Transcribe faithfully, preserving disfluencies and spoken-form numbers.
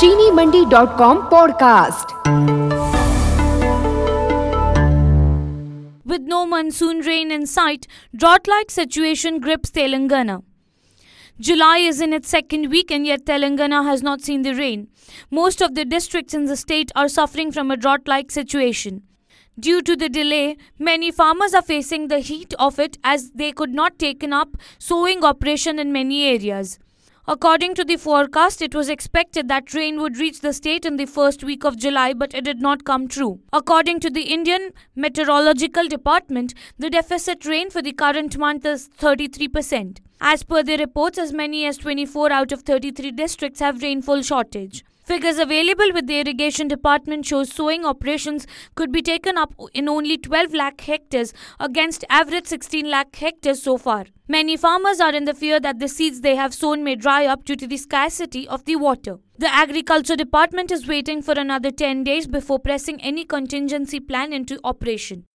चीनी Mandi dot com podcast. With no monsoon rain in sight, drought-like situation grips Telangana. July is in its second week and yet Telangana has not seen the rain. Most of the districts in the state are suffering from a drought-like situation. Due to the delay, many farmers are facing the heat of it as they could not take up sowing operation in many areas. According to the forecast, it was expected that rain would reach the state in the first week of July, but it did not come true. According to the Indian Meteorological Department, the deficit rain for the current month is thirty-three percent. As per the reports, as many as twenty-four out of thirty-three districts have rainfall shortage. Figures available with the irrigation department shows sowing operations could be taken up in only twelve lakh hectares against average sixteen lakh hectares so far. Many farmers are in the fear that the seeds they have sown may dry up due to the scarcity of the water. The agriculture department is waiting for another ten days before pressing any contingency plan into operation.